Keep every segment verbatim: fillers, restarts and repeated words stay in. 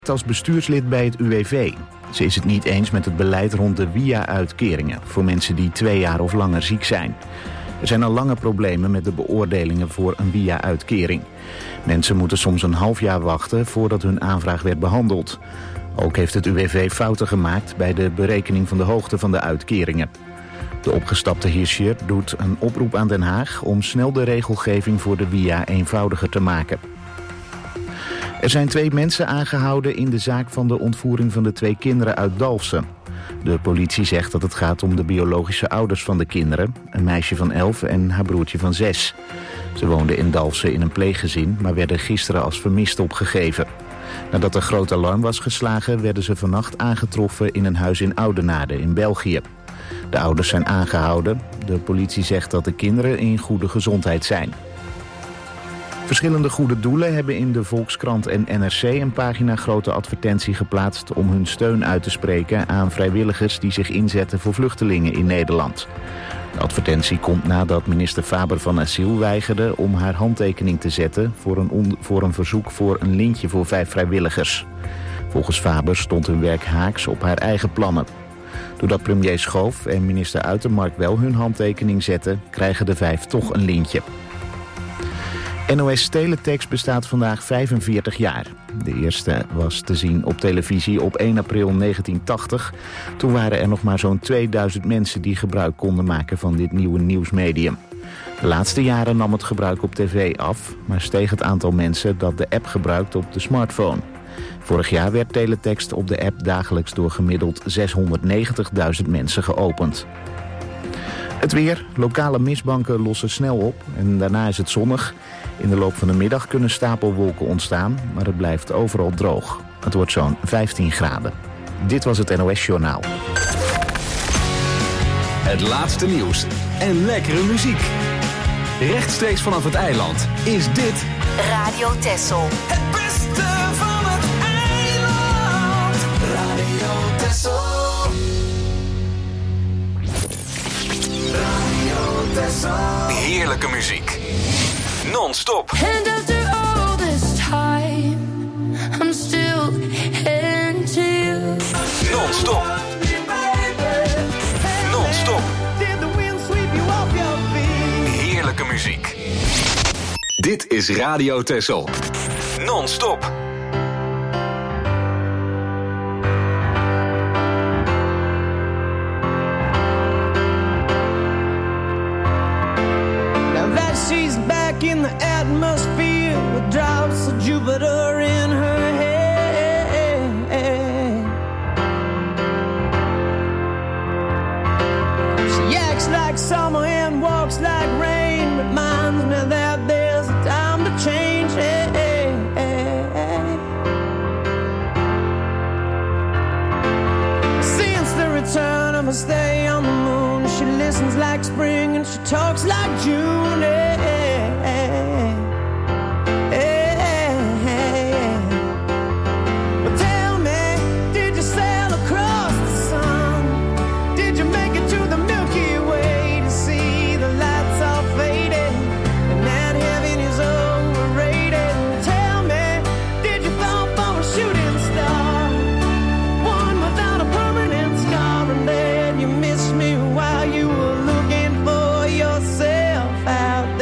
Als bestuurslid bij het U W V. Ze is het niet eens met het beleid rond de W I A-uitkeringen... voor mensen die twee jaar of langer ziek zijn. Er zijn al lange problemen met de beoordelingen voor een W I A-uitkering. Mensen moeten soms een half jaar wachten voordat hun aanvraag werd behandeld. Ook heeft het U W V fouten gemaakt bij de berekening van de hoogte van de uitkeringen. De opgestapte Hirscher doet een oproep aan Den Haag... om snel de regelgeving voor de W I A eenvoudiger te maken. Er zijn twee mensen aangehouden in de zaak van de ontvoering van de twee kinderen uit Dalfsen. De politie zegt dat het gaat om de biologische ouders van de kinderen, een meisje van elf en haar broertje van zes. Ze woonden in Dalfsen in een pleeggezin, maar werden gisteren als vermist opgegeven. Nadat er groot alarm was geslagen, werden ze vannacht aangetroffen in een huis in Oudenaarde in België. De ouders zijn aangehouden. De politie zegt dat de kinderen in goede gezondheid zijn. Verschillende goede doelen hebben in de Volkskrant en N R C een pagina grote advertentie geplaatst om hun steun uit te spreken aan vrijwilligers die zich inzetten voor vluchtelingen in Nederland. De advertentie komt nadat minister Faber van Asiel weigerde om haar handtekening te zetten voor een, on- voor een verzoek voor een lintje voor vijf vrijwilligers. Volgens Faber stond hun werk haaks op haar eigen plannen. Doordat premier Schoof en minister Uitermark wel hun handtekening zetten, krijgen de vijf toch een lintje. N O S Teletext bestaat vandaag vijfenveertig jaar. De eerste was te zien op televisie op één april negentien tachtig. Toen waren er nog maar zo'n tweeduizend mensen die gebruik konden maken van dit nieuwe nieuwsmedium. De laatste jaren nam het gebruik op tv af, maar steeg het aantal mensen dat de app gebruikt op de smartphone. Vorig jaar werd Teletext op de app dagelijks door gemiddeld zeshonderdnegentigduizend mensen geopend. Het weer. Lokale mistbanken lossen snel op en daarna is het zonnig. In de loop van de middag kunnen stapelwolken ontstaan, maar het blijft overal droog. Het wordt zo'n vijftien graden. Dit was het N O S-journaal. Het laatste nieuws en lekkere muziek. Rechtstreeks vanaf het eiland is dit Radio Texel. Het beste van het eiland. Radio Texel. Radio Texel. heerlijke muziek. Non-stop. And after all this time, I'm still into you. Non-stop. Non-stop. Heerlijke muziek. Dit is Radio Texel. Non-stop. She's back in the atmosphere with drops of Jupiter in her head. She acts like summer and walks like rain, reminds me that there's a time to change. Since the return of her stay on the moon, she listens like spring and she talks like June. Out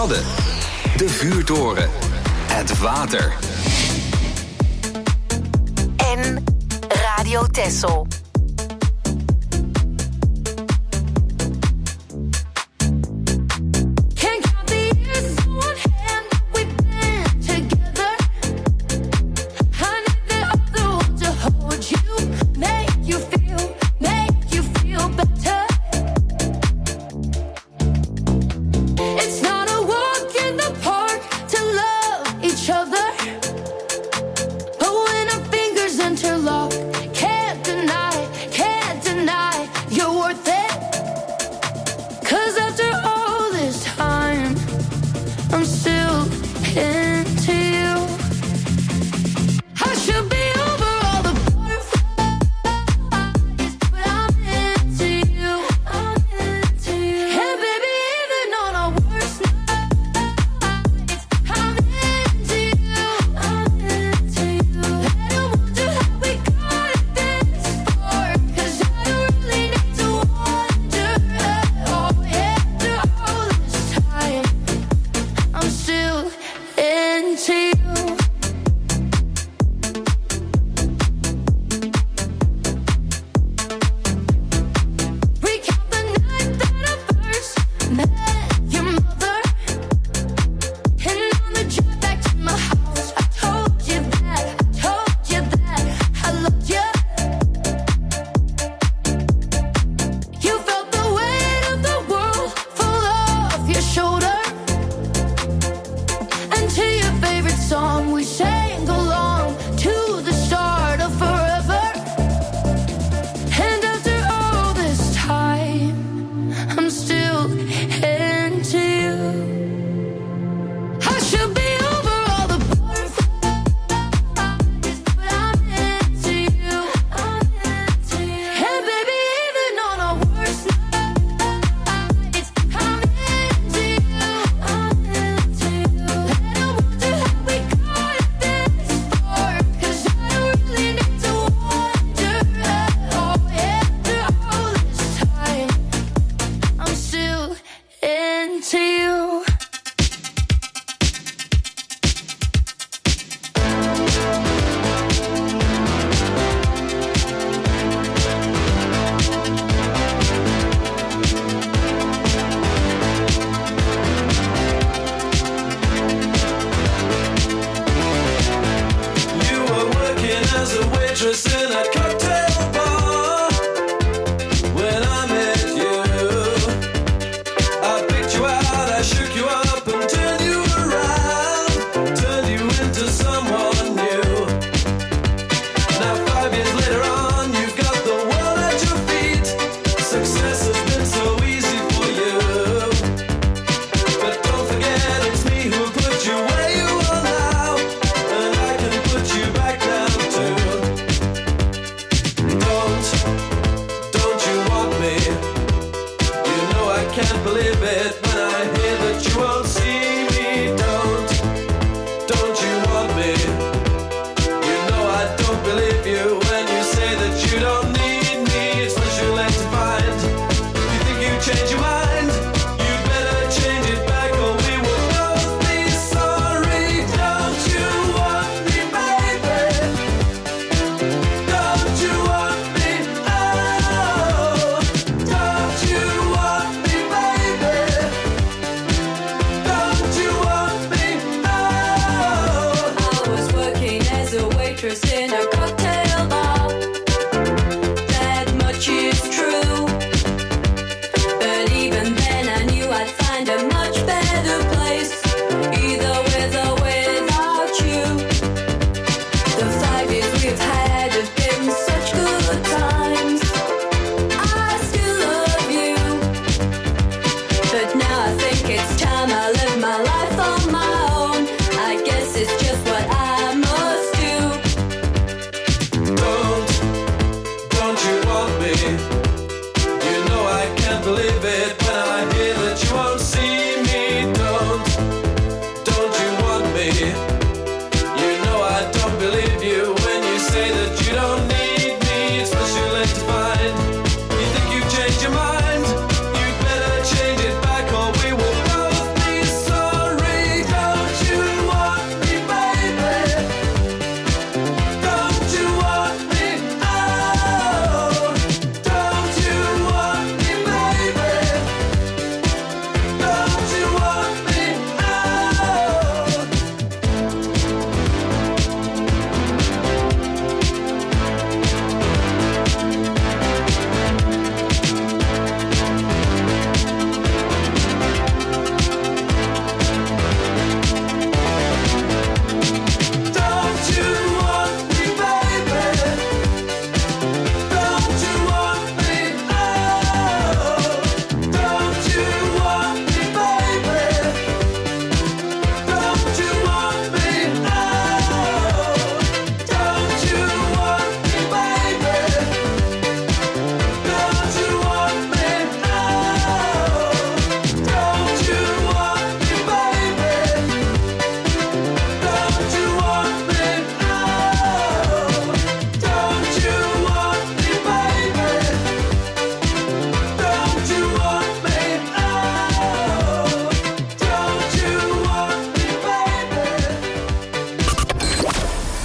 Wadden. De vuurtoren. Het water. En Radio Texel. But when our fingers interlock, can't deny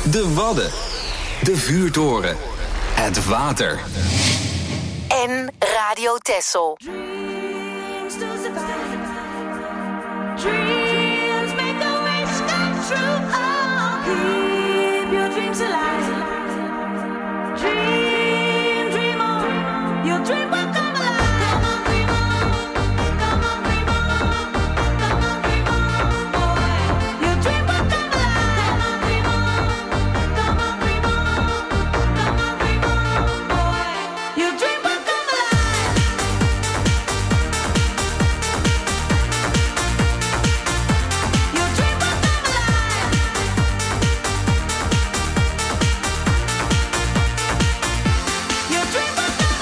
De Wadden. De vuurtoren. Het water. En Radio Texel. Dreams to survive. Dreams make a wish come true. Oh, keep your dreams alive. Dream, dream on. Your dream will come alive. Come on, dream on. Come on, dream on. Come on, dream on, boy. Your dream will come alive. Come on, dream on. Come on, dream on. Come on, dream on, boy. Your dream will come alive. Your dream will come alive. Your dream will come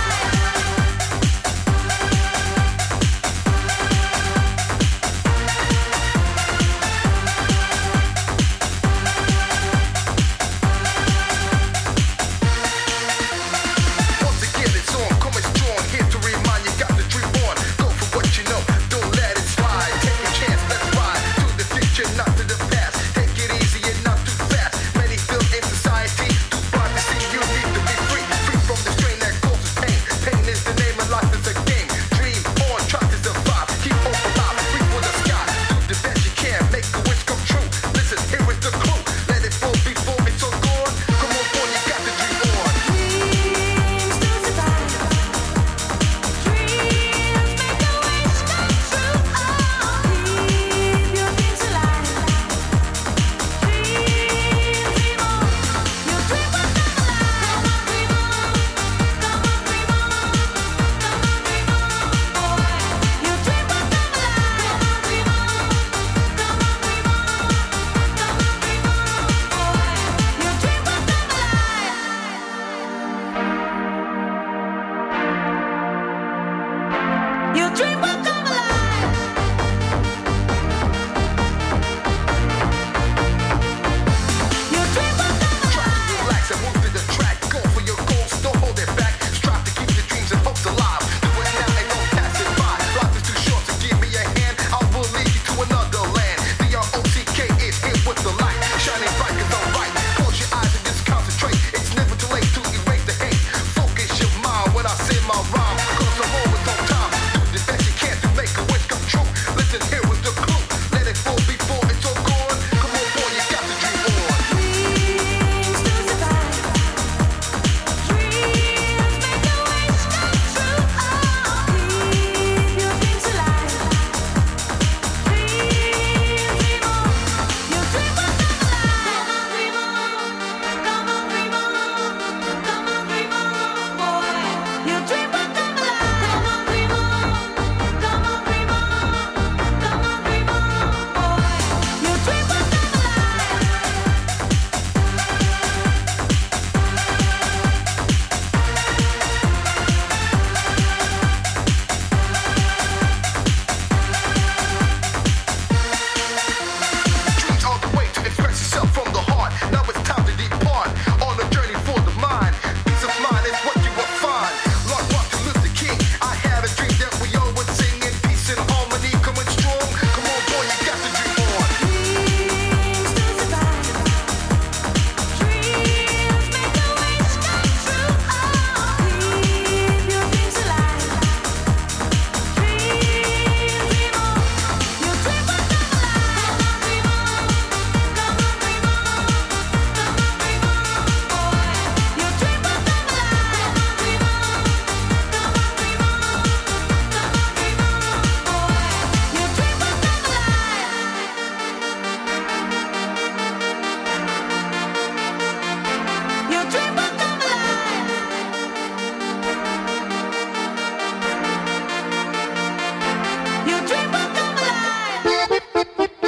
Once again, it's on, coming strong. Here to remind you, got the dream on. Go for what you know, don't let it slide. Take a chance, let's ride to the future, not to the past. Take it easy and not too fast. Many feel in society, too blind to see. You need to be free, free from the strain that causes pain. Pain is the name of life, is a game. Dream on, try to survive. Keep hope alive, reach for the sky. Do the best you can, make a wish come true. Listen, here is the clue. Let it fall before it's all gone. Come on, boy, you got the dream on. Dreams to survive. Dreams make a wish come true. Oh, keep your dreams alive. Dream, dream on. Your dream will come alive. Come on, dream on. Come on, dream on. Come on, dream on, boy. Your dream will come alive. Come on, dream on. Come on, dream on. Come on, dream on, boy. Your dream will come alive. Your dream will come alive. Your dream will come Try to alive. relax and move to the track. Go for your goals, don't hold it back. Strive to keep your dreams and hopes alive. Do it now and don't pass it by. Life is too short to give me a hand. I will lead you to another land. The R O C K is here with the light. Shining bright cause I'm right. Close your eyes and just concentrate. It's never too late to erase the hate. Focus your mind when I say my rhyme. Cause I'm always on time. Do the best you can to make a wish come true. Listen, here is the clue. Let it fall before it's all gone. Come on, boy, you got the dream on. Dreams to survive. Dreams make a wish come true. Oh, keep your dreams alive. Dream, dream on. Your dream will come alive. Come on, dream on. Come on, dream on. Come on, dream on, boy. Your dream will come alive. Come on, dream on. Come on, dream on. Come on, dream on, boy. Your dream will come alive. Dreams are the way to express yourself from the heart. Now it's time to depart on a journey for the mind. Peace of mind is what you will find. Like Martin Luther King, I had a dream that we all would sing in peace and harmony, coming strong. Come on, boy, you got the dream on. Dreams to survive. Dreams make a wish come true. Oh, keep your dreams alive. Dream, dream on. Your dream will come alive. Come on, dream on. Come on, dream on. Come on, dream on, boy. Your dream will come alive. Come on, dream on. Come on, dream on. Come on, dream on, boy. Your dream will come alive. Your dream will come alive. Your dream will come alive.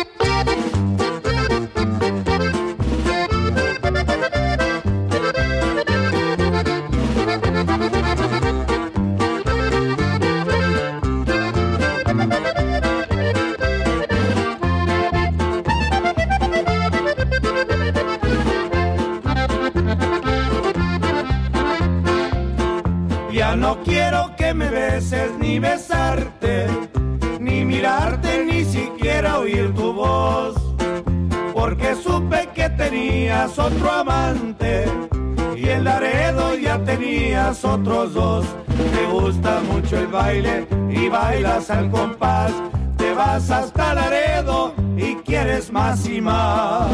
Ya no quiero que me beses ni besarte, ni mirarte, ni siquiera oír tu voz. porque supe que tenías otro amante y en Laredo ya tenías otros dos. Te gusta mucho el baile y bailas al compás. Te vas hasta Laredo y quieres más y más.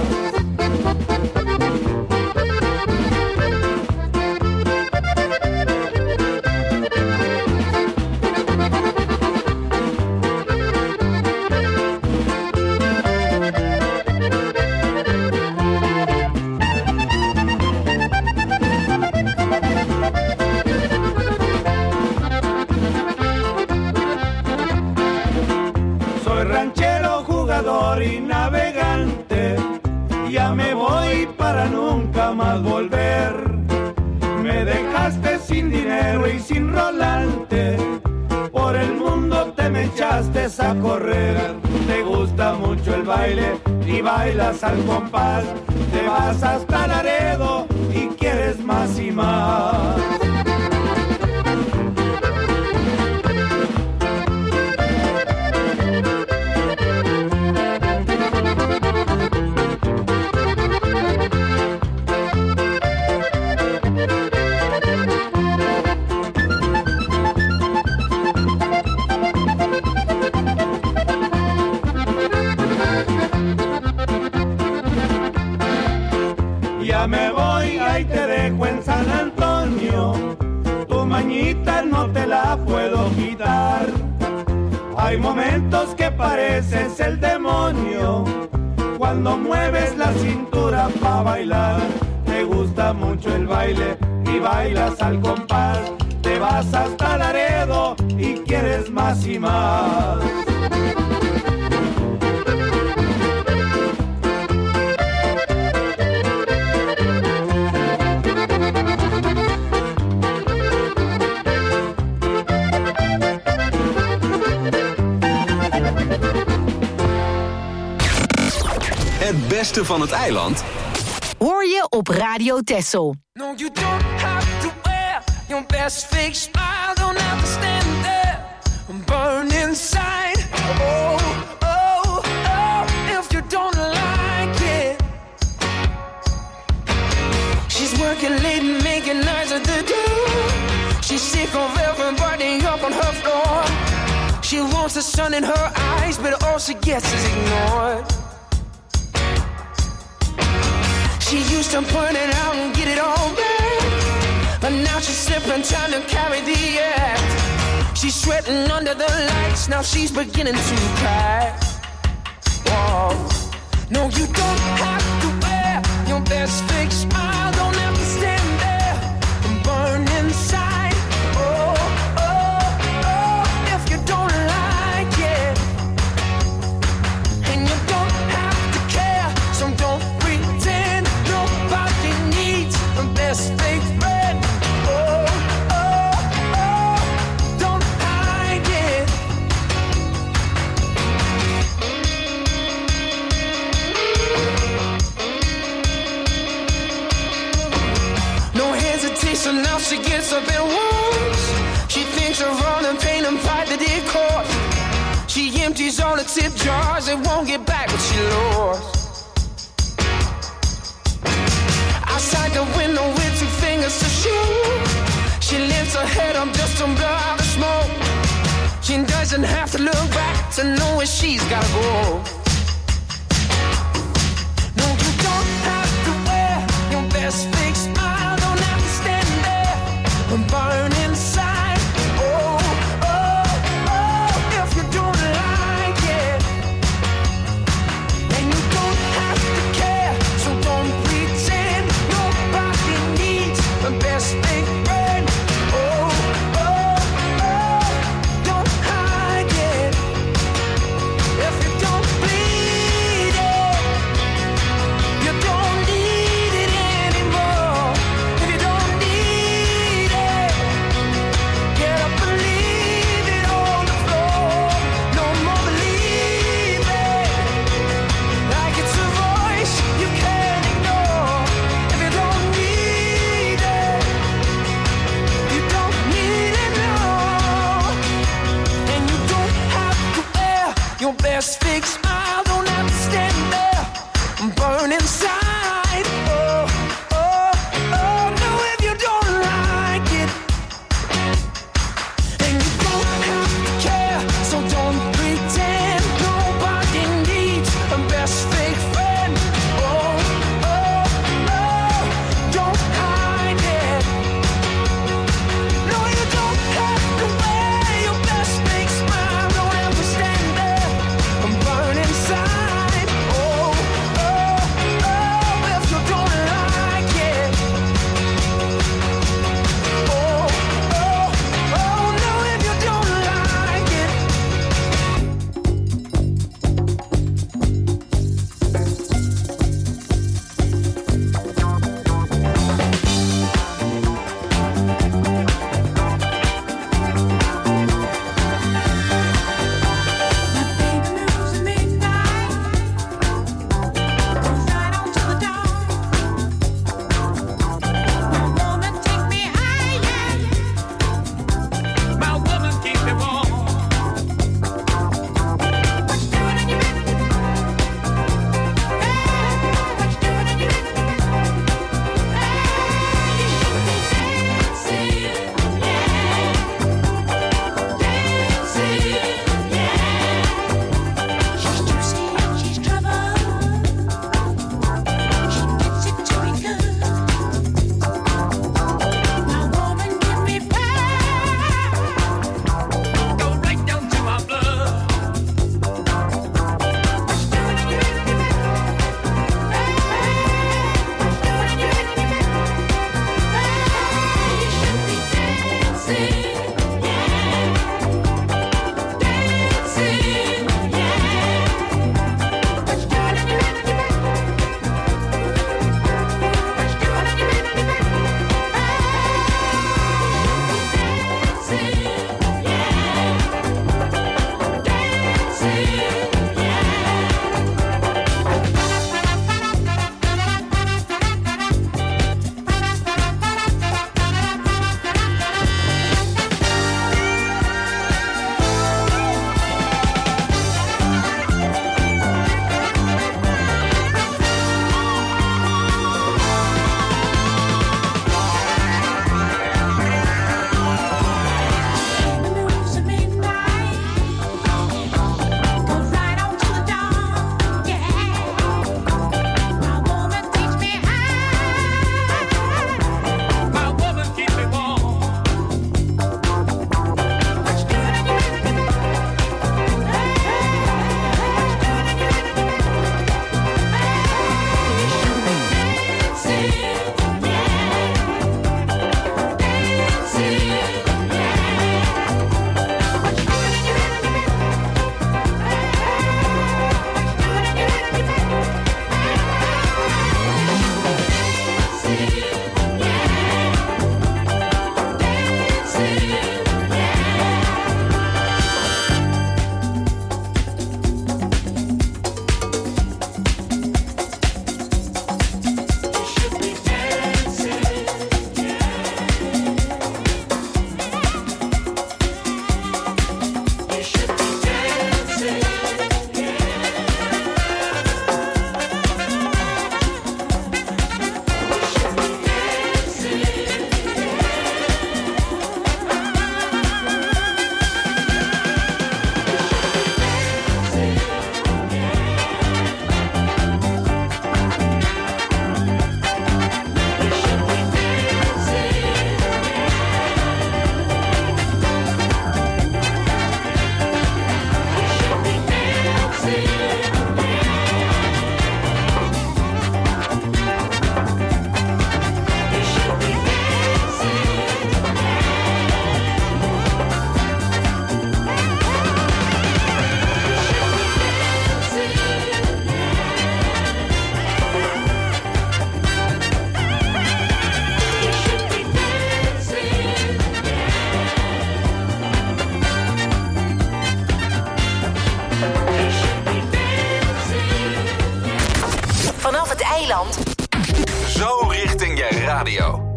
Y navegante, ya me voy para nunca más volver. Me dejaste sin dinero y sin rolante, por el mundo te me echaste a correr. Te gusta mucho el baile y bailas al compás. Te vas hasta Laredo y quieres más y más. Me voy, ahí te dejo en San Antonio. Tu mañita no te la puedo quitar. Hay momentos que pareces el demonio cuando mueves la cintura pa' bailar. Te gusta mucho el baile y bailas al compás. Te vas hasta Laredo y quieres más y más. Het beste van het eiland hoor je op Radio Texel. No, you don't have to wear your best fake smile. Don't have to stand there and burn inside. Oh, oh, oh, if you don't like it. She's working late and making nights at the door. She's sick of everybody up on her floor. She wants the sun in her eyes, but all she gets is ignored. She used to point it out and get it all back, but now she's slipping, trying to carry the act. She's sweating under the lights, now she's beginning to crack. Whoa. No, you don't have to wear your best fake smile. Don't have to stand there and burn inside. Oh, oh, oh, if you don't like it. And you don't have to care, so don't pretend. Nobody needs a best fake friend. Oh, oh, oh, don't hide it. No hesitation, now she gets up and walks. She thinks of all the pain and pride that it caused. She empties all the tip jars and won't get back what she lost. Outside the window with two fingers to shoot. She lifts her head up just to blow out the smoke. She doesn't have to look back to know where she's gotta go. No, you don't have to wear your best fake smile. Don't have to stand there and burn inside. Oh, oh, oh, if you don't like it. And you don't have to care, so don't pretend. Nobody needs a best fake friend. Oh, oh, oh, don't hide it. If you don't please.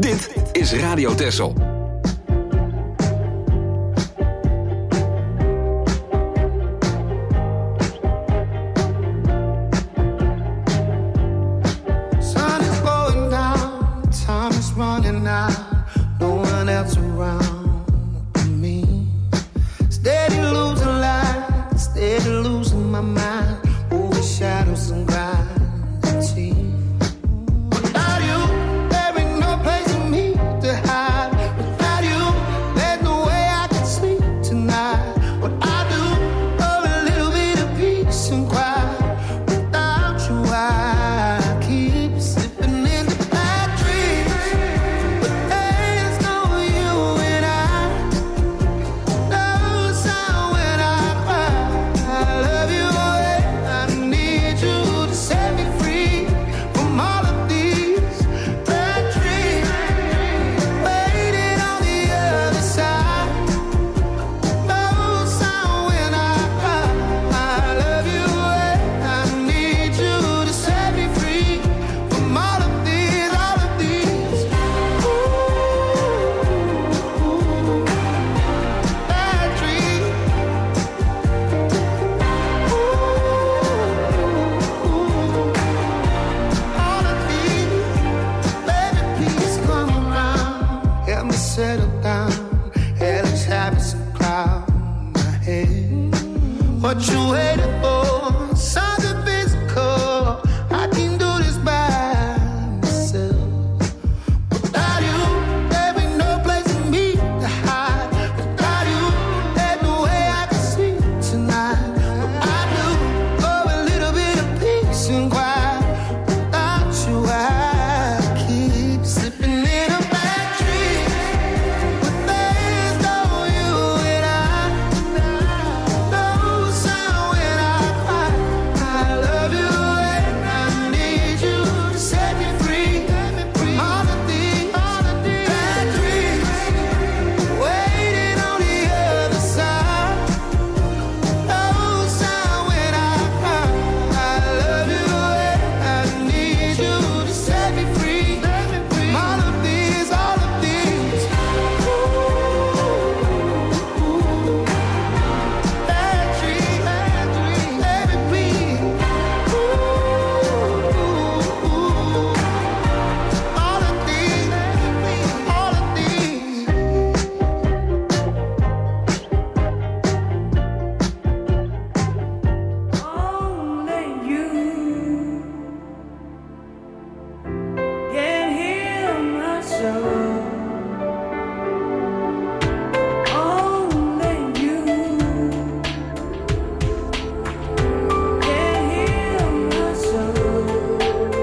Dit is Radio Texel. Sun is going down, time is running out, no one else around me. Steady losing light, steady losing my mind, over shadows and gravity. Without you, there ain't no place for me to hide. Without you, there's no way I can sleep tonight. What I do, oh, a little bit of peace and quiet. Without you, I keep slipping into bad dreams. But there's no you and I. No sound when I cry. I love you, and I need you to set me free from all of these bad dreams. Waiting on the other side. No sound when I cry. I love you, and I need you to set me free from all of these, all of these. Ooh, bad dreams. All of these, baby, please come around. Help me settle down. Hellish habits and cloud my head. What you waiting for? Something physical. I can do this by myself. Without you, there ain't no place for me to hide. Without you, there's no way I can sleep tonight. But I do, oh, a little bit of peace and quiet. Without you, I keep slipping in a bad dream. But there's no you and I. No sound when I cry. I love you and I need you to set me free from all of these, all of these bad dreams. Waiting on the other side. No sound when I cry. I love you and I need you to set me free from all of these, all of these. Ooh, bad dreams, bad dreams, baby, please. Ooh, all of these, all of these. Only you can heal my soul. Only you can heal my soul.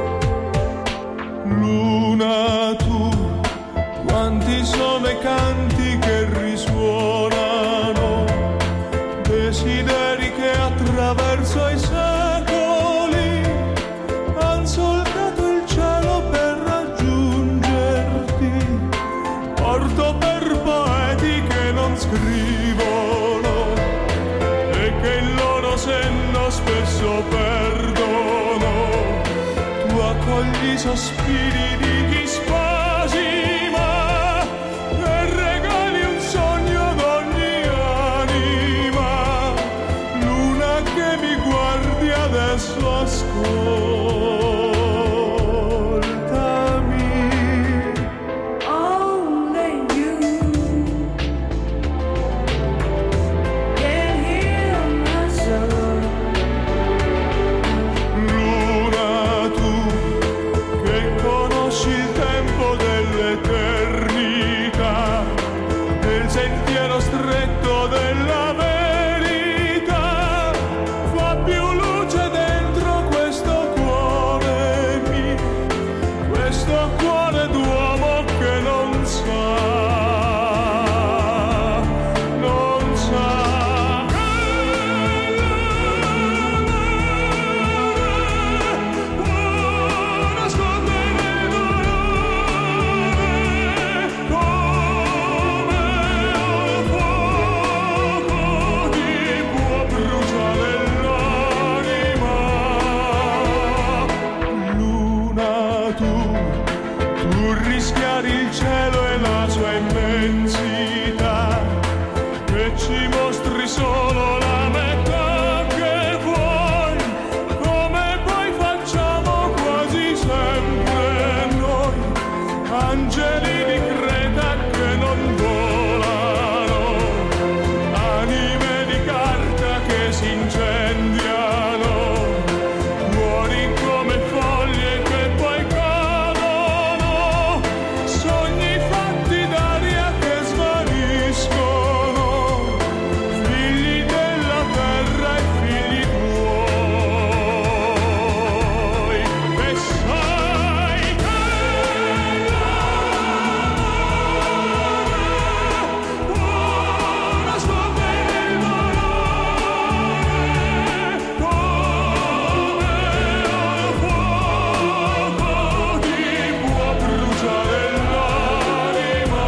Luna, tu, quanti sono i canti che risuonano, desideri che attraverso i secoli han solcato il cielo per raggiungerti. Porto per poeti che non scrivono e che il loro senno spesso perdono. Tu accogli i sospiri di chi spasima e regali un sogno ad ogni anima. Luna che mi guardi adesso, ascoltami. Only you can heal my soul. Luna, tu che conosci il tempo dell'eternità, nel sentiero stretto della verità, fa più luce dentro questo cuore mio, questo cuore d'uomo che non sa, non sa. Può nascondere il dolore come un fuoco ti può bruciare l'anima. Luna, tu Tu rischiari il cielo e la sua immensità, e ci mostri solo la metà che vuoi, come poi facciamo quasi sempre noi, angeli di Creta che non volano, anime di carta che si incendiano, cuori come foglie che poi cadono, sogni fatti d'aria che svaniscono, figli della terra e figli tuoi. E sai che l'amore nasconde il dolore, come al fuoco ti può bruciare l'anima.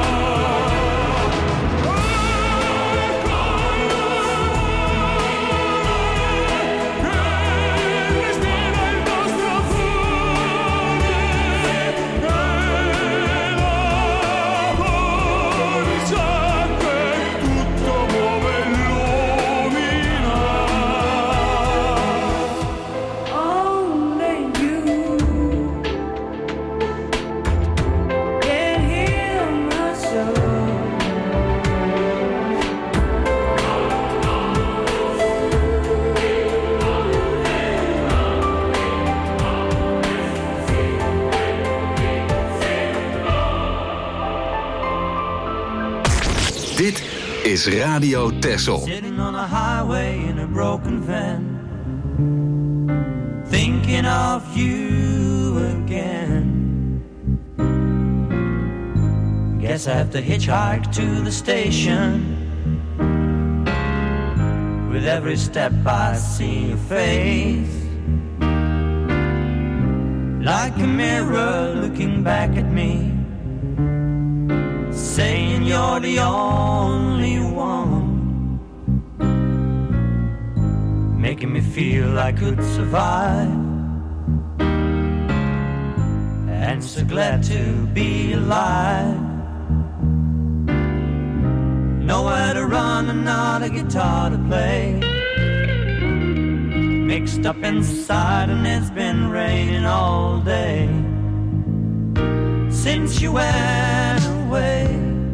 Che respira il nostro cuore, e la forza che tutto muove e illumina. Only you can heal my soul. Dit is Radio Texel. Sitting on a highway in a broken van, thinking of you again. Guess I have to hitchhike to the station. With every step I see your face, like a mirror looking back at me, saying you're the only one, making me feel I could survive, and so glad to be alive. Nowhere to run and not a guitar to play, mixed up inside and it's been raining all day since you went away.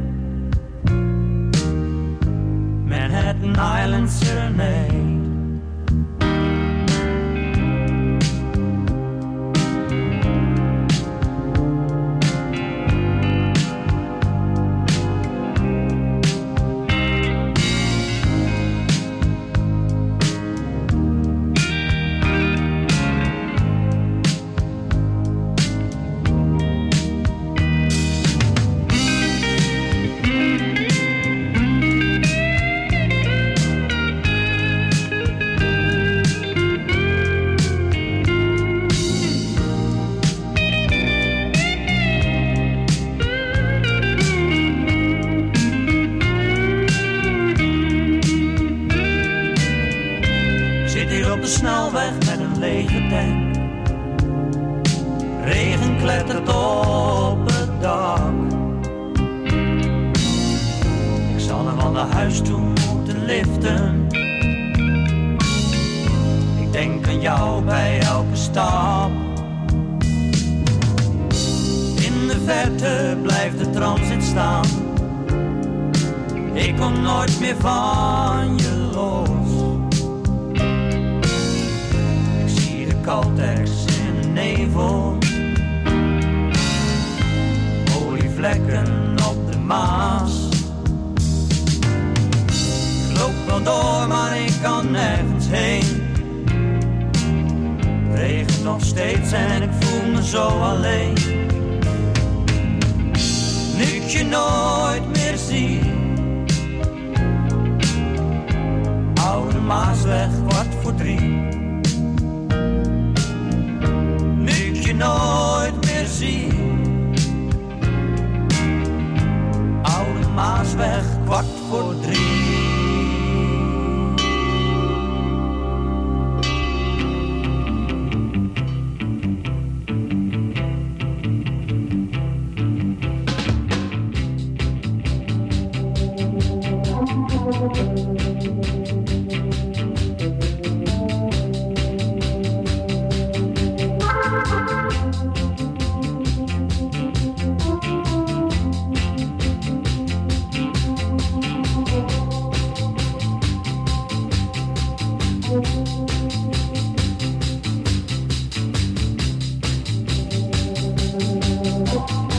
Manhattan Island Serenade. Snelweg met een lege tank, regen klettert op het dak. Ik zal nog wel naar huis toe moeten liften, ik denk aan jou bij elke stap. In de verte blijft de transit staan, ik kom nooit meer van je los. Caltex in de nevel, olievlekken op de Maas. Ik loop wel door, maar ik kan nergens heen. Het regent nog steeds en ik voel me zo alleen. Nu ik je nooit meer zie, Oude Maasweg, kwart voor drie. Nooit meer zie, Oude Maasweg, kwart voor drie.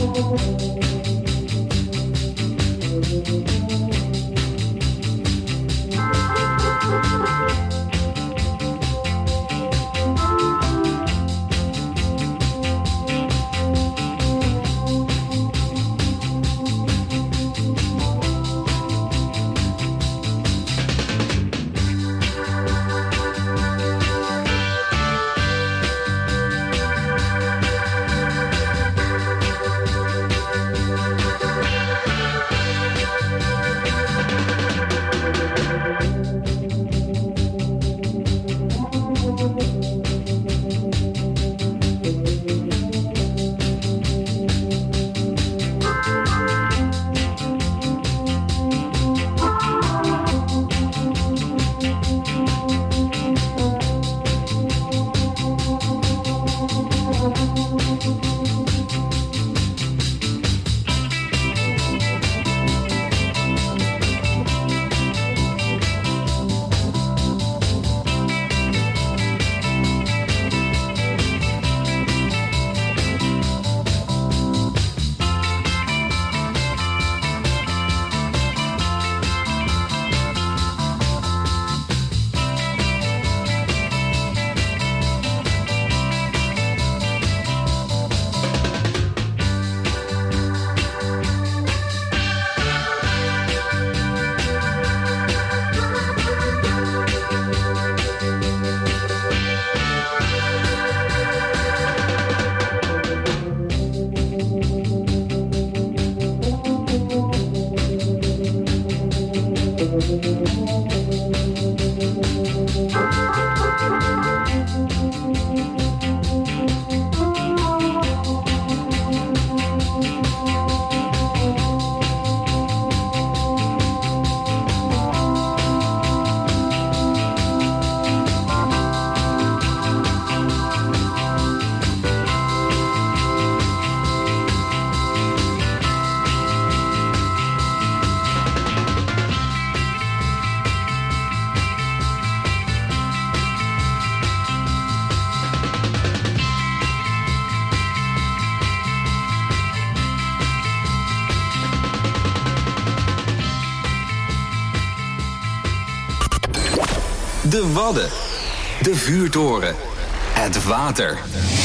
De Wadden. De vuurtoren. Het water.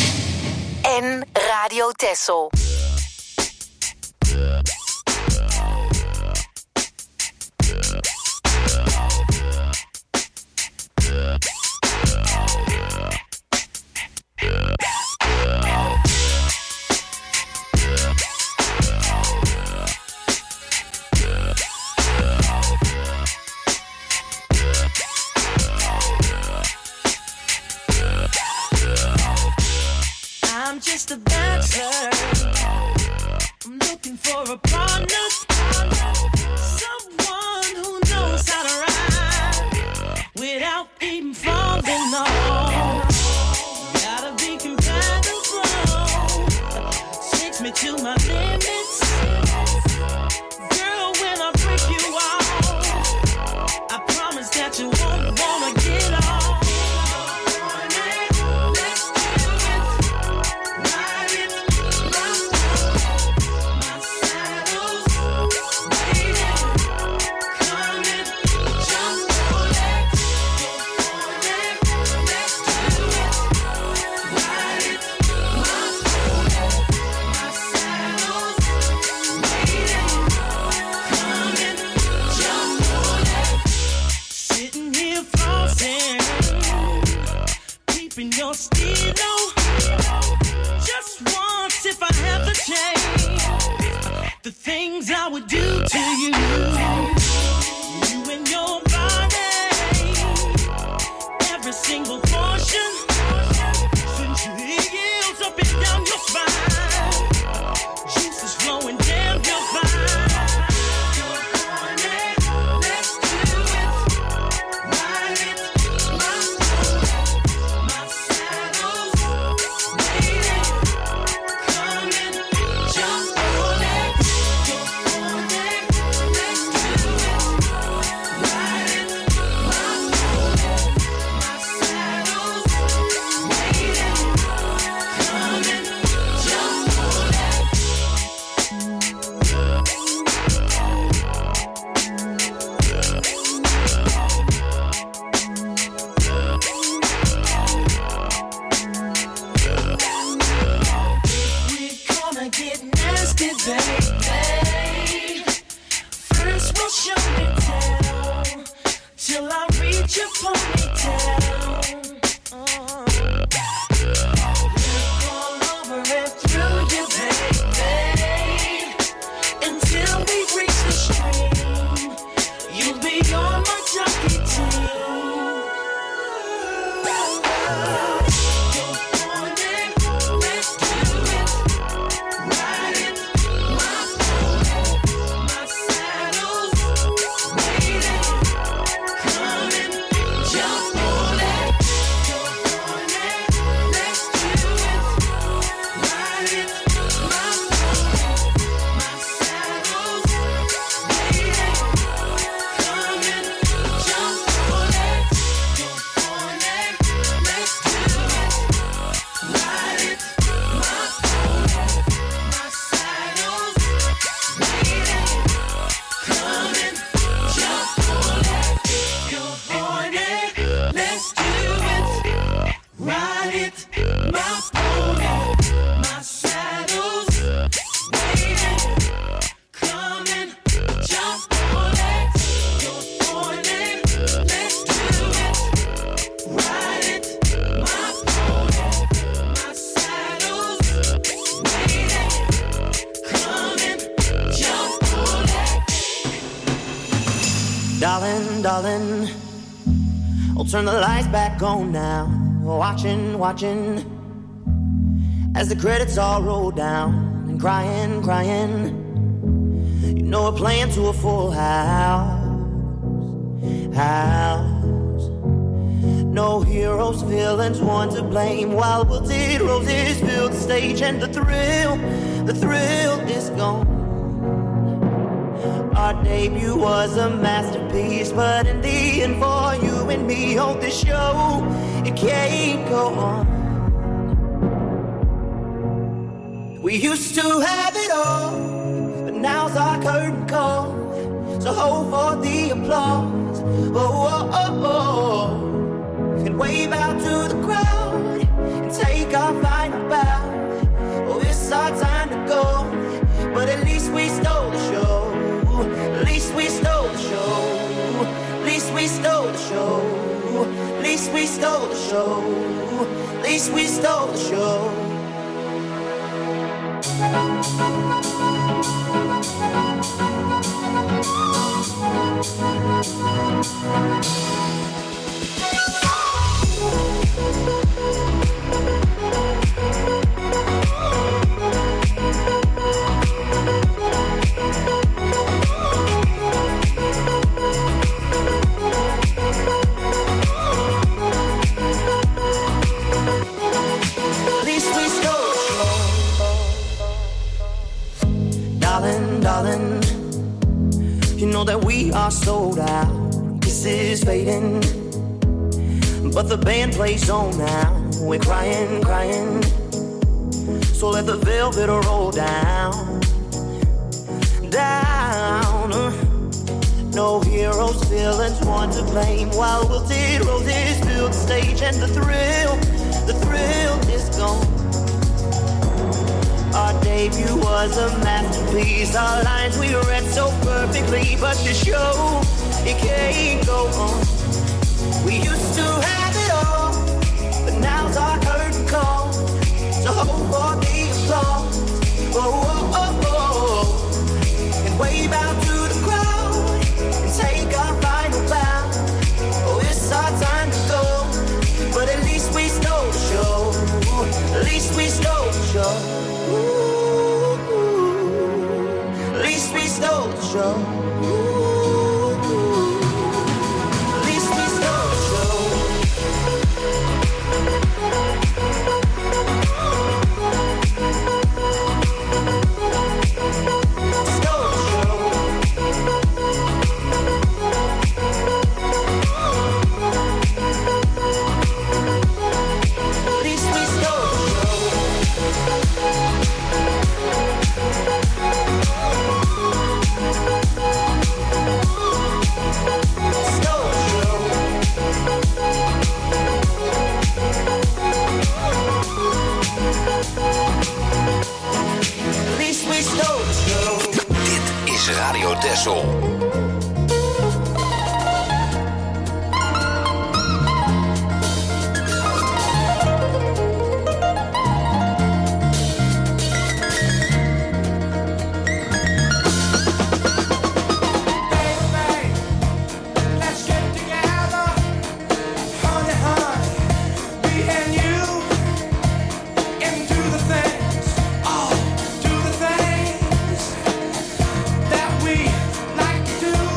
En Radio Texel. I'm just a dancer. I'm looking for a partner, someone who knows how to ride without even falling off. Gotta be compatible, takes me to my limits. Girl, when I break you off, I promise that you won't wanna get off. Your stilo, just once if I have the chance, the things I would do to you, you and your body, every single portion, since your heels up and down your spine, juices flowing down your spine. Jump on it, it, baby. First we'll show and tell, till I reach your ponytail. Look all over and through you, baby, until we reach the stream. You'll be on my jockey team. Darling, darling, I'll turn the lights back on now. Watching, watching, as the credits all roll down. And crying, crying, you know we're playing to a full house. House. No heroes, villains, one to blame. While wilted roses fill the stage, and the thrill, the thrill is gone. Our debut was a masterpiece, but in the end, for you and me on this show, it can't go on. We used to have it all, but now's our curtain call. So hold for the applause, oh, oh, oh, oh. And wave out to the crowd and take our final bow. Oh, it's our time to go, but at least we stole the show. At least we stole the show. At least we stole the show. At least we stole the show. At least we stole the show. Darling, you know that we are sold out. This is fading, but the band plays on now. We're crying, crying, so let the velvet roll down, down. No heroes, villains, one to blame. While wilted roses fill the stage, and the thrill, the thrill is gone. Our debut was a masterpiece. Our lines we read so perfectly, but the show, it can't go on. We used to have it all, but now's our curtain call. So hold for the applause, oh, oh, oh, oh. And wave out to the crowd and take our final bow. Oh, it's our time to go, but at least we stole the show. At least we stole the show. Ooh, at least we stole the show. Ooh, at least we stole the show. Stole the show. At least we stole the show. Radio Texel. Do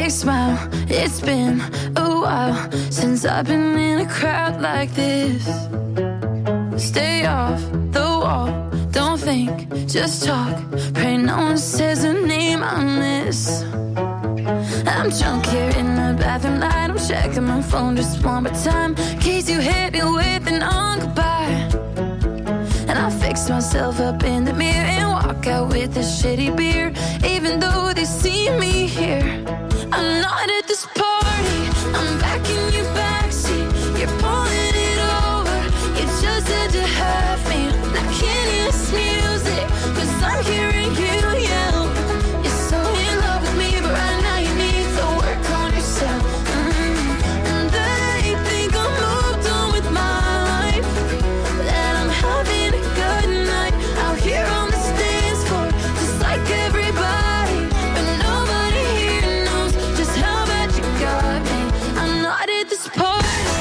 fake smile. It's been a while since I've been in a crowd like this. Stay off the wall, don't think, just talk. Pray no one says a name I miss. I'm drunk here in the bathroom light. I'm checking my phone just one more time, in case you hit me with an on goodbye. And I fix myself up in the mirror and walk out with this shitty beer. Even though they see me here, I'm not at this party. I'm back in your backseat. You're pulling it over. You just had to have me. I can't hear this music, cause I'm hearing you yell. You're so in love with me, but right now you need to work on yourself. Mm. And they think I'm moved on with my life, that I'm having a good night out here on the dance floor, just like everybody. But nobody here knows just how bad you got me. I'm not at this party.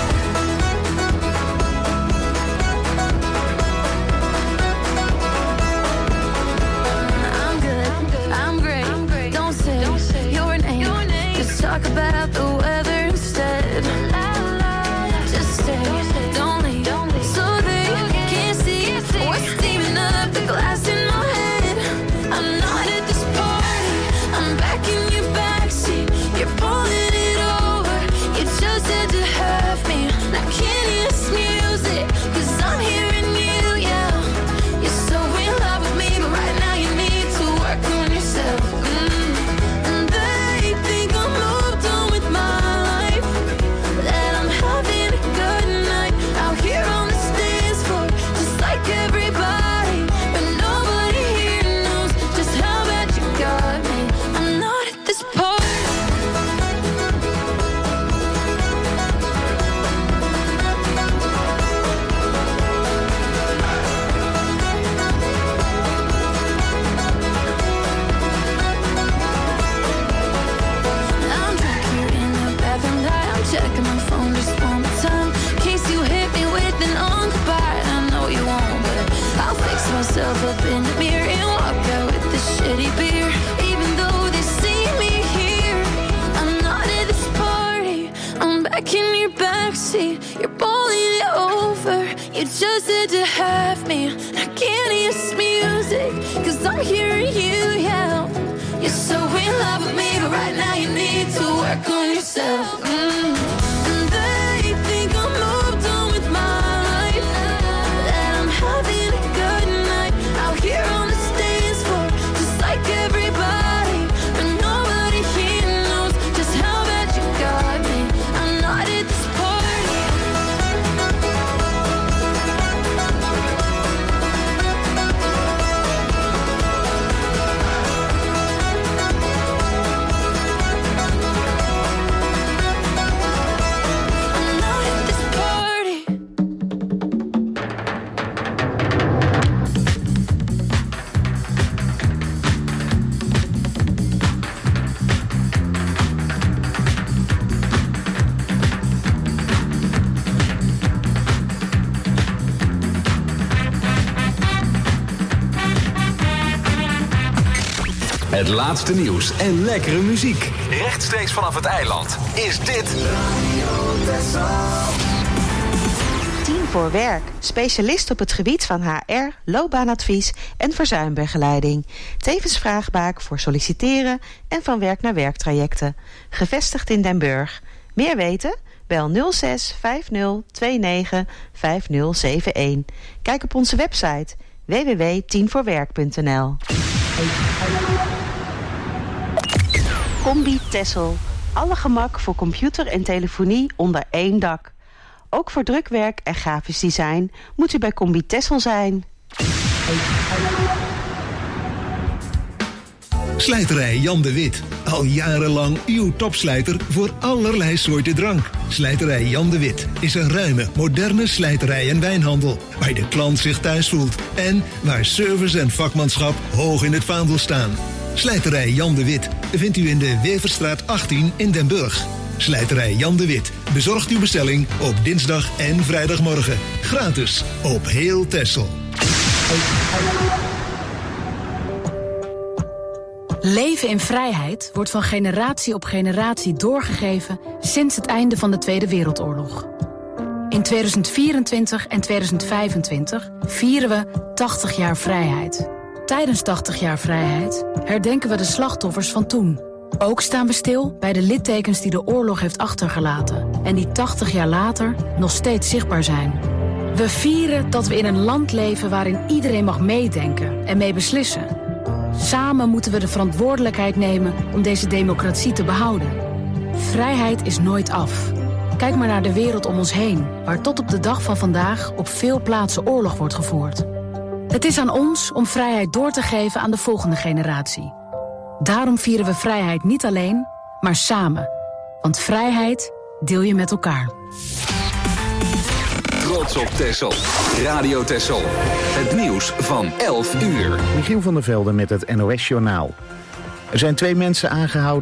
I'm good, I'm great. Don't say your name. Just talk about the weather instead. Just stay, don't leave, so they can't see what's steaming up the glass in my head. I'm not at this party. I'm back in your backseat. You're pulling it over. You just had to have me. I can't hear this music, cause I'm hearing you yell. You're so in love with me, but right now you need to work on yourself. Mm. And they think I'm moved on with my life, that I'm having a good night out here on the dance floor, just like everybody. But nobody here knows just how bad you got me. I'm not at this party. I'm drunk here in the bathroom light. I'm checking my phone just one more time, in case you hit me with an on goodbye. I know you won't, but I'll fix myself up in the mirror and walk out with this shitty beer. Even though they see me here, I'm not at this party. I'm back in your backseat. You're pulling it over. You just had to have me. I can't hear this music, cause I'm hearing you yell. You're so in love with me, but right now you need to work on yourself. Mm. And they think I'm moved on with my life, that I'm having a good night out here on the dance floor, just like everybody. But nobody here knows just how bad you got me. I'm not at this party. I'm not at this party. Het laatste nieuws en lekkere muziek. Rechtstreeks vanaf het eiland is dit Tien voor Werk. Specialist op het gebied van H R, loopbaanadvies en verzuimbegeleiding. Tevens vraagbaak voor solliciteren en van werk naar werktrajecten. Gevestigd in Den Burg. Meer weten? Bel nul zes vijf nul twee negen vijf nul zeven een. Kijk op onze website w w w punt tien voor werk punt n l. Combi Tessel. Alle gemak voor computer en telefonie onder één dak. Ook voor drukwerk en grafisch design moet u bij Combi Tessel zijn. Slijterij Jan de Wit. Al jarenlang uw topslijter voor allerlei soorten drank. Slijterij Jan de Wit is een ruime, moderne slijterij en wijnhandel, waar de klant zich thuis voelt en waar service en vakmanschap hoog in het vaandel staan. Slijterij Jan de Wit vindt u in de Weverstraat achttien in Den Burg. Slijterij Jan de Wit bezorgt uw bestelling op dinsdag en vrijdagmorgen. Gratis op heel Texel. Leven in vrijheid wordt van generatie op generatie doorgegeven sinds het einde van de Tweede Wereldoorlog. In tweeduizend vierentwintig en tweeduizend vijfentwintig vieren we tachtig jaar vrijheid. Tijdens tachtig jaar vrijheid herdenken we de slachtoffers van toen. Ook staan we stil bij de littekens die de oorlog heeft achtergelaten en die tachtig jaar later nog steeds zichtbaar zijn. We vieren dat we in een land leven waarin iedereen mag meedenken en mee beslissen. Samen moeten we de verantwoordelijkheid nemen om deze democratie te behouden. Vrijheid is nooit af. Kijk maar naar de wereld om ons heen, waar tot op de dag van vandaag op veel plaatsen oorlog wordt gevoerd. Het is aan ons om vrijheid door te geven aan de volgende generatie. Daarom vieren we vrijheid niet alleen, maar samen. Want vrijheid deel je met elkaar. Trots op Texel. Radio Texel. Het nieuws van elf uur. Michiel van der Velde met het N O S-journaal. Er zijn twee mensen aangehouden